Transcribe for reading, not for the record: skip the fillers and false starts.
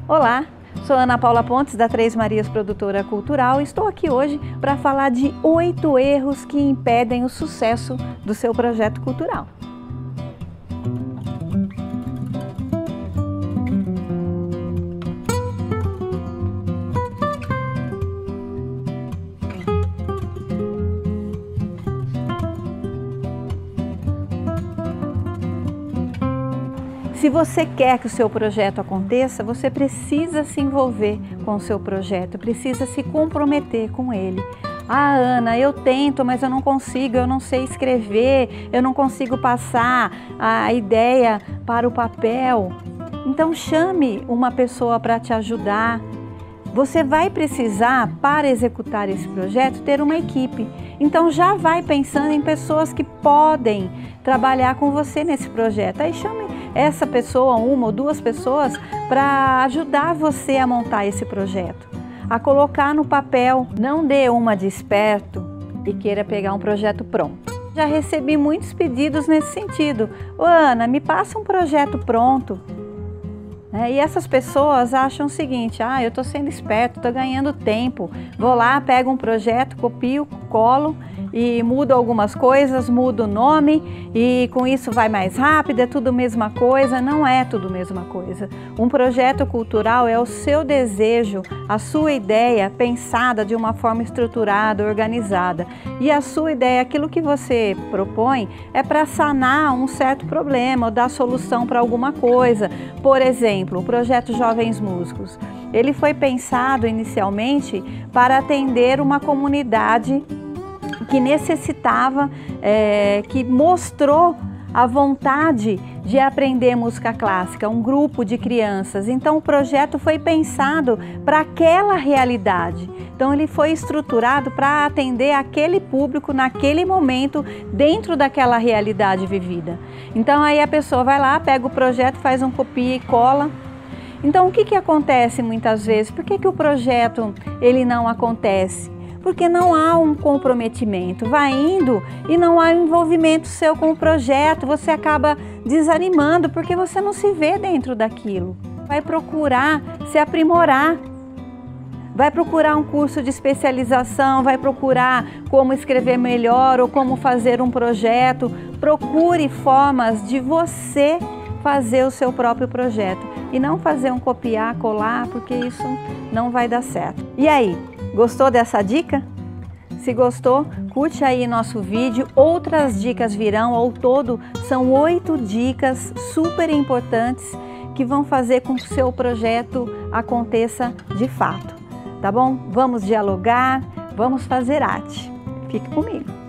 Olá, sou Ana Paula Pontes da Três Marias Produtora Cultural e estou aqui hoje para falar de 8 erros que impedem o sucesso do seu projeto cultural. Se você quer que o seu projeto aconteça, você precisa se envolver com o seu projeto, precisa se comprometer com ele. Ah, Ana, eu tento, mas eu não consigo, eu não sei escrever, eu não consigo passar a ideia para o papel. Então chame uma pessoa para te ajudar. Você vai precisar, para executar esse projeto, ter uma equipe. Então já vai pensando em pessoas que podem trabalhar com você nesse projeto. Aí chame essa pessoa, uma ou duas pessoas, para ajudar você a montar esse projeto, a colocar no papel. Não dê uma de esperto e queira pegar um projeto pronto. Já recebi muitos pedidos nesse sentido. Ô, Ana, me passa um projeto pronto. E essas pessoas acham o seguinte: eu estou sendo esperto, estou ganhando tempo, vou lá, pego um projeto, copio, colo e mudo algumas coisas, mudo o nome e com isso vai mais rápido, é tudo a mesma coisa. Não é tudo a mesma coisa. Um projeto cultural é o seu desejo, a sua ideia pensada de uma forma estruturada, organizada. E a sua ideia, aquilo que você propõe, é para sanar um certo problema ou dar solução para alguma coisa. Por exemplo, o projeto Jovens Músicos. Ele foi pensado inicialmente para atender uma comunidade que necessitava, que mostrou a vontade de aprender música clássica, um grupo de crianças. Então o projeto foi pensado para aquela realidade. Então ele foi estruturado para atender aquele público naquele momento, dentro daquela realidade vivida. Então aí a pessoa vai lá, pega o projeto, faz um copia e cola. Então o que acontece muitas vezes? Por que o projeto ele não acontece? Porque não há um comprometimento, vai indo e não há um envolvimento seu com o projeto, você acaba desanimando porque você não se vê dentro daquilo. Vai procurar se aprimorar, vai procurar um curso de especialização, vai procurar como escrever melhor ou como fazer um projeto. Procure formas de você fazer o seu próprio projeto e não fazer um copiar, colar, porque isso não vai dar certo. E aí? Gostou dessa dica? Se gostou, curte aí nosso vídeo. Outras dicas virão. Ao todo, são 8 dicas super importantes que vão fazer com que o seu projeto aconteça de fato. Tá bom? Vamos dialogar, vamos fazer arte. Fique comigo.